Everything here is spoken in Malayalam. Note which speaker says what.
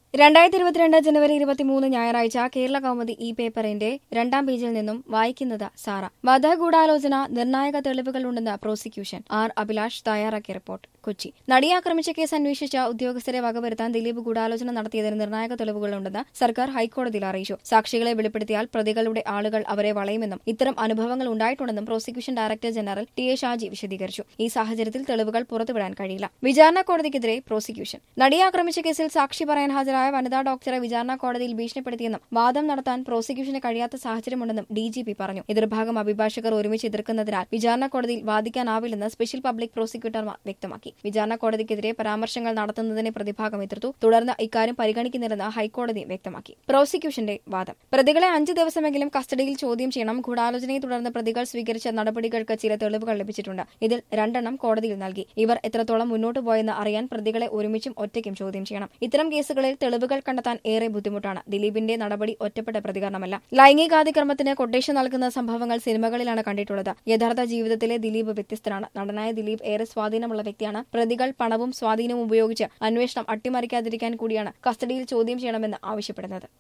Speaker 1: 2022 ജനുവരി 23 ഞായറാഴ്ച കേരള കൗമുദി ഈ പേപ്പറിന്റെ 2ാം പേജിൽ നിന്നും വായിക്കുന്നത് സാറ. വധഗൂഢാലോചന നിർണായക തെളിവുകളുണ്ടെന്ന് പ്രോസിക്യൂഷൻ. ആർ അഭിലാഷ് തയ്യാറാക്കിയ റിപ്പോർട്ട്. കൊച്ചി. നടിയെ ആക്രമിച്ച കേസ് അന്വേഷിച്ച ഉദ്യോഗസ്ഥരെ വകവരുത്താൻ ദിലീപ് ഗൂഢാലോചന നടത്തിയതിന് നിർണായക തെളിവുകളുണ്ടെന്ന് സർക്കാർ ഹൈക്കോടതിയിൽ അറിയിച്ചു. സാക്ഷികളെ വെളിപ്പെടുത്തിയാൽ പ്രതികളുടെ ആളുകൾ അവരെ വളയുമെന്നും ഇത്തരം അനുഭവങ്ങൾ ഉണ്ടായിട്ടുണ്ടെന്നും prosecution director general T A. Shaji വിശദീകരിച്ചു. ഈ സാഹചര്യത്തിൽ തെളിവുകൾ പുറത്തുവിടാൻ കഴിയില്ല. വിചാരണ കോടതിക്കെതിരെ പ്രോസിക്യൂഷൻ. നടിയെ ആക്രമിച്ച കേസിൽ സാക്ഷി പറയാൻ ഹാജരായ വനിതാ ഡോക്ടറെ വിചാരണ കോടതിയിൽ ഭീഷണിപ്പെടുത്തിയെന്നും വാദം നടത്താൻ പ്രോസിക്യൂഷന് കഴിയാത്ത സാഹചര്യമുണ്ടെന്നും DGP പറഞ്ഞു. എതിർഭാഗം അഭിഭാഷകർ ഒരുമിച്ച് എതിർക്കുന്നതിനാൽ വിചാരണ കോടതിയിൽ വാദിക്കാനാവില്ലെന്ന് സ്പെഷ്യൽ പബ്ലിക് പ്രോസിക്യൂട്ടർമാർ വ്യക്തമാക്കി. വിചാരണ കോടതിക്കെതിരെ പരാമർശങ്ങൾ നടത്തുന്നതിനെ പ്രതിഭാഗം എതിർത്തു. തുടർന്ന് ഇക്കാര്യം പരിഗണിക്കുന്നില്ലെന്ന് ഹൈക്കോടതി വ്യക്തമാക്കി. പ്രോസിക്യൂഷന്റെ വാദം. പ്രതികളെ 5 ദിവസമെങ്കിലും കസ്റ്റഡിയിൽ ചോദ്യം ചെയ്യണം. ഗൂഢാലോചനയെ തുടർന്ന് പ്രതികൾ സ്വീകരിച്ച നടപടികൾക്ക് ചില തെളിവുകൾ ലഭിച്ചിട്ടുണ്ട്. ഇതിൽ 2 എണ്ണം കോടതിയിൽ നൽകി. ഇവർ എത്രത്തോളം മുന്നോട്ട് പോയെന്ന് അറിയാൻ പ്രതികളെ ഒരുമിച്ചും ഒറ്റയ്ക്കും ചോദ്യം ചെയ്യണം. ഇത്തരം കേസുകളിൽ തെളിവുകൾ കണ്ടെത്താൻ ഏറെ ബുദ്ധിമുട്ടാണ്. ദിലീപിന്റെ നടപടി ഒറ്റപ്പെട്ട പ്രതികരണമല്ല. ലൈംഗികാതിക്രമത്തിന് കൊട്ടേഷൻ നൽകുന്ന സംഭവങ്ങൾ സിനിമകളിലാണ് കണ്ടിട്ടുള്ളത്. യഥാർത്ഥ ജീവിതത്തിലെ ദിലീപ് വ്യത്യസ്തനാണ്. നടനായ ദിലീപ് ഏറെ സ്വാധീനമുള്ള വ്യക്തിയാണ്. പ്രതികൾ പണവും സ്വാധീനവും ഉപയോഗിച്ച് അന്വേഷണം അട്ടിമറിക്കാതിരിക്കാൻ കൂടിയാണ് കസ്റ്റഡിയിൽ ചോദ്യം ചെയ്യണമെന്ന് ആവശ്യപ്പെടുന്നത്.